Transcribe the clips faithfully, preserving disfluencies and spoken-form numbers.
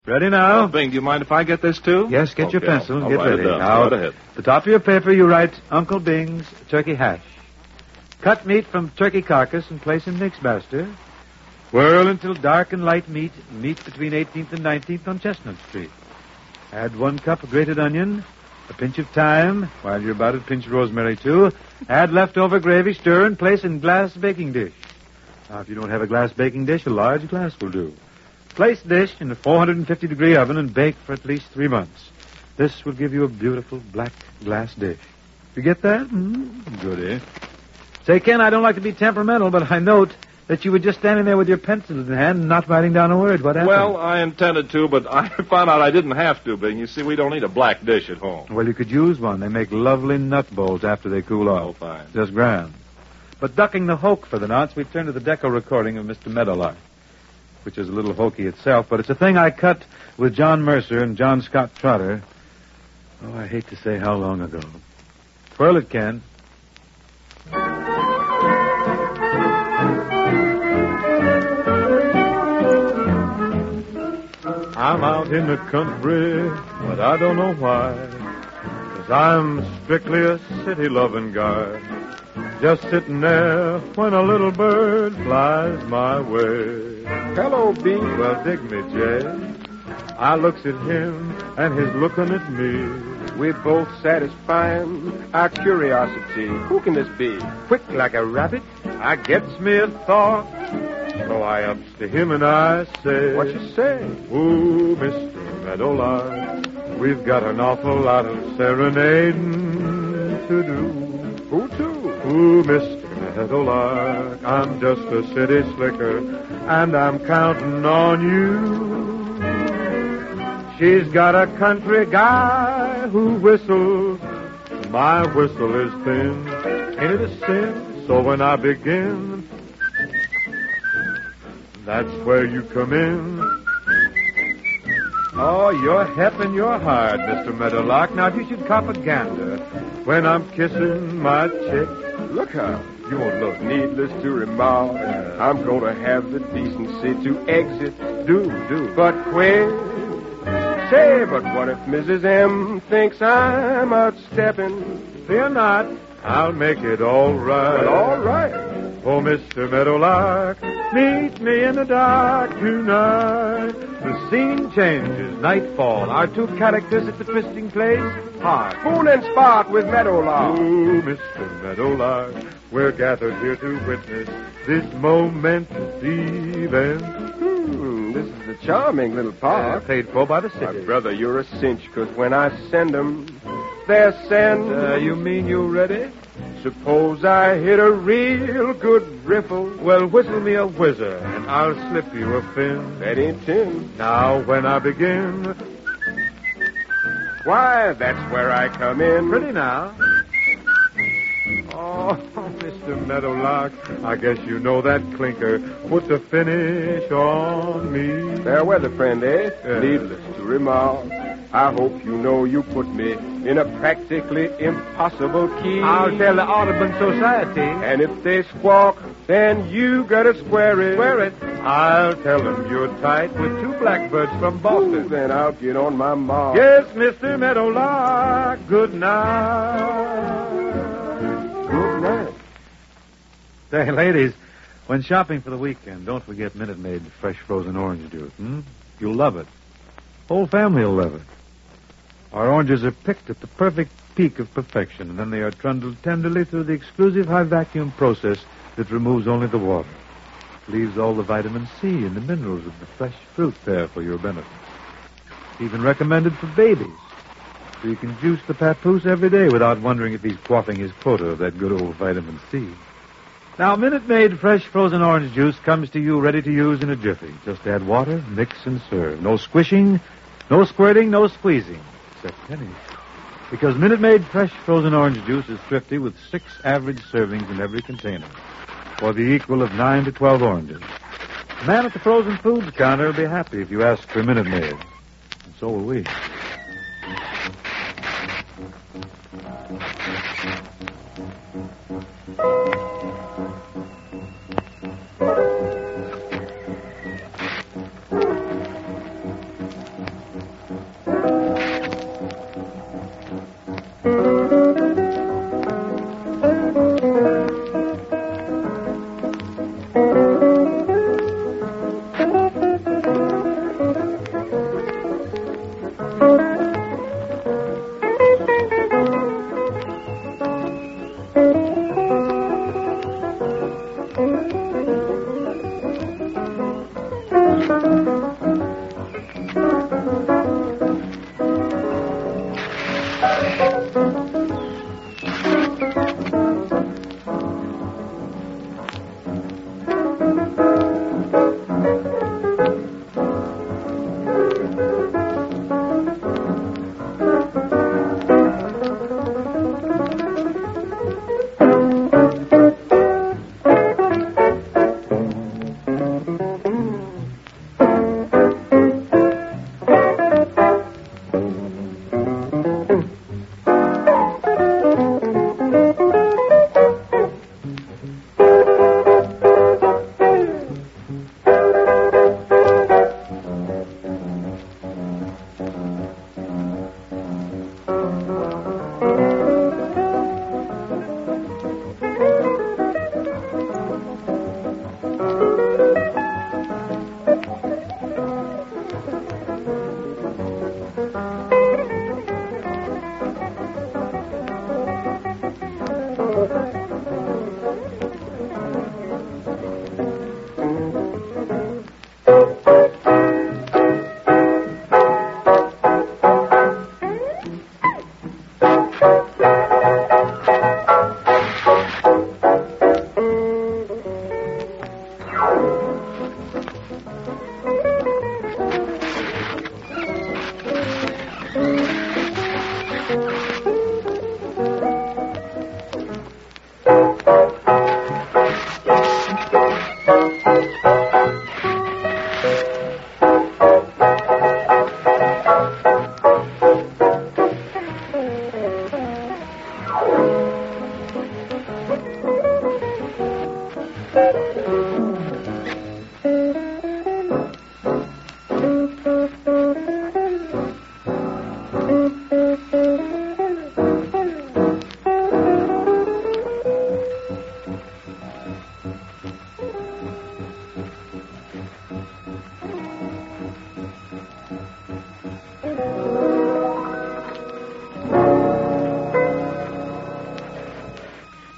Ready now? Oh, Bing, do you mind if I get this, too? Yes, get okay, your pencil. I'll, I'll get write ready. It down. Now, right ahead. the top of your paper, you write Uncle Bing's turkey hash. Cut meat from turkey carcass and place in mixmaster. Whirl until dark and light meat. Meat between eighteenth and nineteenth on Chestnut Street. Add one cup of grated onion, a pinch of thyme. While you're about it, pinch rosemary, too. Add leftover gravy, stir, and place in glass baking dish. Now, if you don't have a glass baking dish, a large glass will do. Place dish in a four hundred fifty degree oven and bake for at least three months. This will give you a beautiful black glass dish. You get that? Mm, goody. Say, Ken, I don't like to be temperamental, but I note that you were just standing there with your pencil in hand and not writing down a word. What happened? Well, I intended to, but I found out I didn't have to, Bing. You see, we don't need a black dish at home. Well, you could use one. They make lovely nut bowls after they cool off. Oh, fine. Just grand. But ducking the hoke for the nonce, we turn to the deco recording of Mister Meadowlark, which is a little hokey itself, but it's a thing I cut with John Mercer and John Scott Trotter. Oh, I hate to say how long ago. Twirl it, Ken. I'm out in the country, but I don't know why. 'Cause I'm strictly a city-loving guy. Just sitting there when a little bird flies my way. Hello, B. Well, dig me, Jay. I looks at him, and he's looking at me. We're both satisfying our curiosity. Who can this be? Quick like a rabbit, I gets me a thought. So I ups to him and I say, What you say? Ooh, Mister Meadowlark, we've got an awful lot of serenading to do. Who to? Ooh, Mister Meadowlark, I'm just a city slicker, and I'm counting on you. She's got a country guy who whistles. My whistle is thin. Ain't it a sin? So when I begin, that's where you come in. Oh, you're hep and you're hard, Mister Meadowlark. Now, if you should cop a gander when I'm kissing my chick. Look out. You won't look. Needless to remark, Yeah. I'm going to have the decency to exit. Do, do. But quick. Say, but what if Missus M thinks I'm outstepping? Fear not, I'll make it all right. Well, all right. Oh, Mister Meadowlark, meet me in the dark tonight. The scene changes, nightfall. Our two characters at the twisting place, park. Spoon and spark with Meadowlark. Oh, Mister Meadowlark, we're gathered here to witness this momentous event. Hmm, this is a charming little park. Uh, paid for by the My city. brother, you're a cinch, 'cause when I send 'em, they're sent. Uh, you mean you ready? Suppose I hit a real good riffle. Well, whistle me a whizzer, and I'll slip you a fin. That ain't Tim. Now, when I begin, Why, that's where I come in. pretty now. Oh, Mister Meadowlark, I guess you know that clinker put the finish on me. Fair weather, friend, eh? Yeah. Needless to remark, I hope you know you put me in a practically impossible key. I'll tell the Audubon Society. And if they squawk, then you gotta square it. Swear it. I'll tell them you're tight with two blackbirds from Boston. Ooh, then I'll get on my mark. Yes, Mister Meadowlark, good night. Good night. Say, ladies, when shopping for the weekend, don't forget Minute Maid fresh frozen orange juice. Hmm? You'll love it. Whole family will love it. Our oranges are picked at the perfect peak of perfection, and then they are trundled tenderly through the exclusive high vacuum process that removes only the water. It leaves all the vitamin C and the minerals of the fresh fruit there for your benefit. Even recommended for babies, so you can juice the papoose every day without wondering if he's quaffing his quota of that good old vitamin C. Now, Minute Maid fresh frozen orange juice comes to you ready to use in a jiffy. Just add water, mix, and serve. No squishing, no squirting, no squeezing, except pennies. Because Minute Maid fresh frozen orange juice is thrifty with six average servings in every container, or the equal of nine to twelve oranges. The man at the frozen foods counter will be happy if you ask for Minute Maid. And so will we.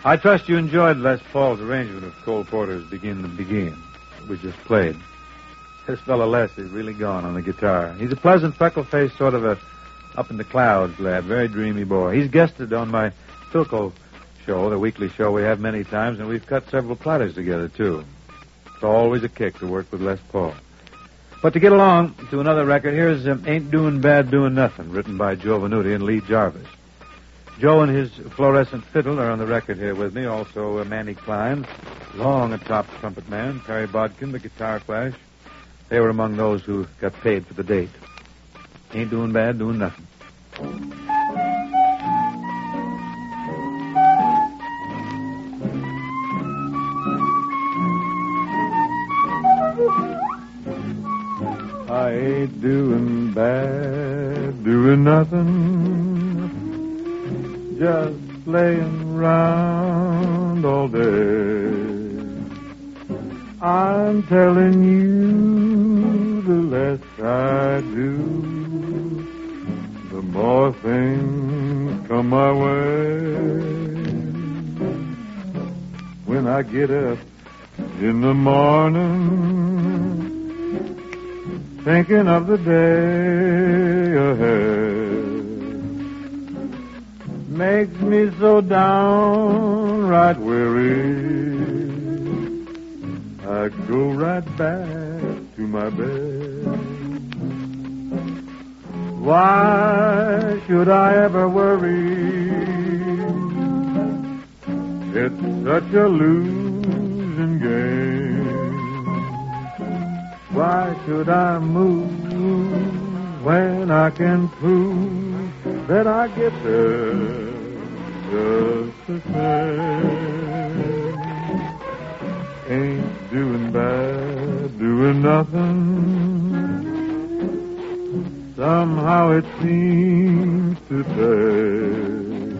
I trust you enjoyed Les Paul's arrangement of Cole Porter's Begin to Begin that we just played. This fellow Les is really gone on the guitar. He's a pleasant, freckle-faced, sort of a up-in-the-clouds lad, very dreamy boy. He's guested on my Philco show, the weekly show we have many times, and we've cut several platters together, too. It's always a kick to work with Les Paul. But to get along to another record, here's um, Ain't Doing Bad Doing Nothing, written by Joe Venuti and Lee Jarvis. Joe and his fluorescent fiddle are on the record here with me. Also, uh, Manny Klein, long atop trumpet man, Perry Bodkin, the guitar flash. They were among those who got paid for the date. Ain't doing bad, doing nothing. I ain't doing bad, doing nothing, just laying round all day. I'm telling you, the less I do, the more things come my way. When I get up in the morning, thinking of the day ahead, makes me so downright weary, I go right back to my bed. Why should I ever worry? It's such a losing game. Why should I move when I can prove that I get there just the same? Ain't doing bad, doing nothing. Somehow it seems to pay.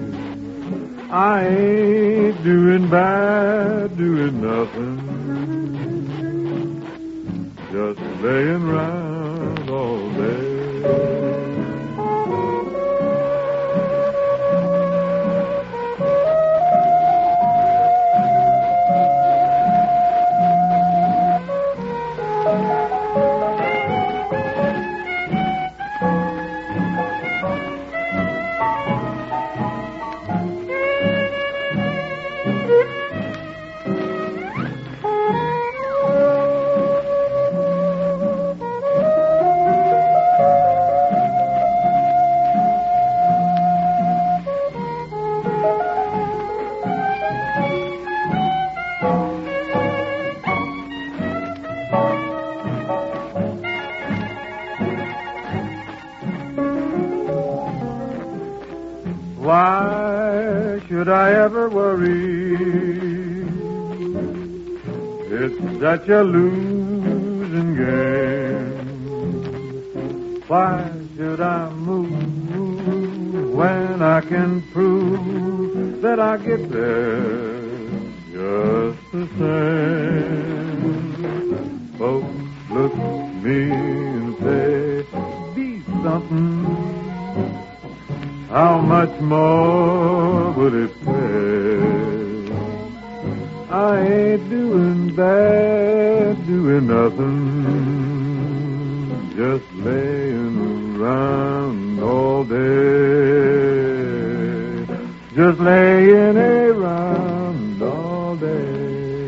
I ain't doing bad, doing nothing. Just laying round all day. Why should I ever worry? It's such a losing game. Why should I move when I can prove that I get there just the same? Folks look at me and say, be something. How much more would it pay? I ain't doing bad, doing nothing, just laying around all day, just laying around all day.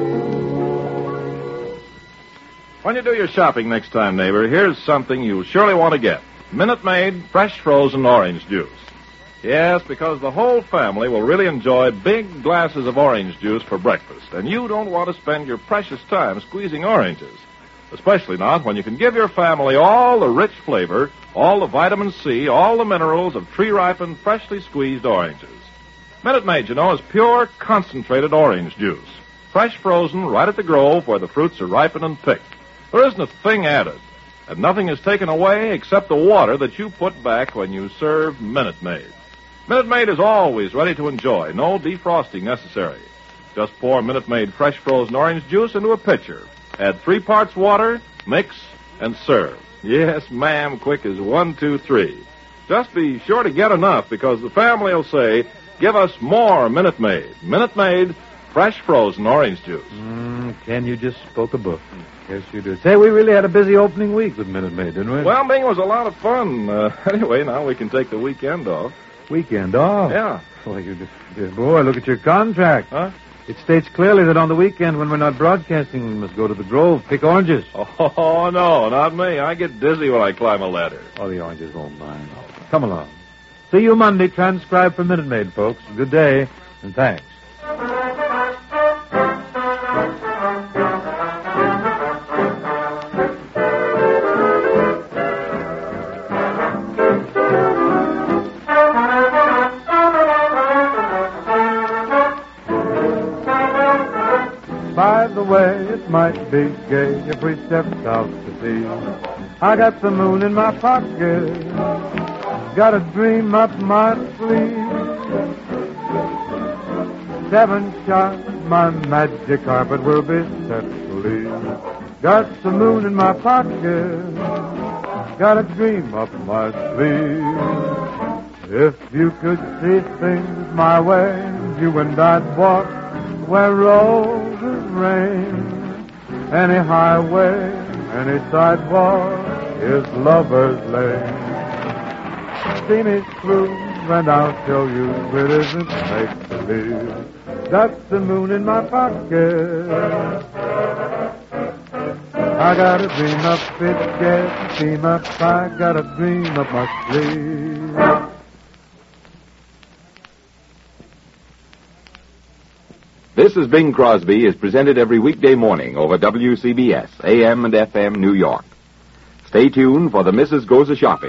When you do your shopping next time, neighbor, here's something you'll surely want to get. Minute Maid fresh frozen orange juice. Yes, because the whole family will really enjoy big glasses of orange juice for breakfast, and you don't want to spend your precious time squeezing oranges, especially not when you can give your family all the rich flavor, all the vitamin C, all the minerals of tree-ripened, freshly squeezed oranges. Minute Maid, you know, is pure, concentrated orange juice, fresh frozen right at the grove where the fruits are ripened and picked. There isn't a thing added. And nothing is taken away except the water that you put back when you serve Minute Maid. Minute Maid is always ready to enjoy. No defrosting necessary. Just pour Minute Maid fresh frozen orange juice into a pitcher. Add three parts water, mix, and serve. Yes, ma'am, quick as one, two, three. Just be sure to get enough because the family will say, give us more Minute Maid. Minute Maid fresh frozen orange juice. Mm, Ken, you just spoke a book. Yes, you do. Say, we really had a busy opening week with Minute Maid, didn't we? Well, Bing, it was a lot of fun. Uh, anyway, now we can take the weekend off. Weekend off? Yeah. Well, you just, boy, look at your contract. Huh? It states clearly that on the weekend when we're not broadcasting, we must go to the Grove, pick oranges. Oh, no, not me. I get dizzy when I climb a ladder. Oh, the oranges won't mind. Come along. See you Monday, transcribed for Minute Maid, folks. Good day, and thanks. By the way, it might be gay if we stepped out to sea. I got the moon in my pocket, got a dream up my sleeve. Seven shots, my magic carpet will be set to leave. Got the moon in my pocket, got a dream up my sleeve. If you could see things my way, you and I'd walk where roses rain. Any highway, any sidewalk is lover's lane. See me through, and I'll show you it isn't make-believe. Got the moon in my pocket. I got a dream up, it gets steam up. I got a dream up my sleeve. This is Bing Crosby is presented every weekday morning over W C B S, A M and F M, New York. Stay tuned for the Missus Goes A-Shopping.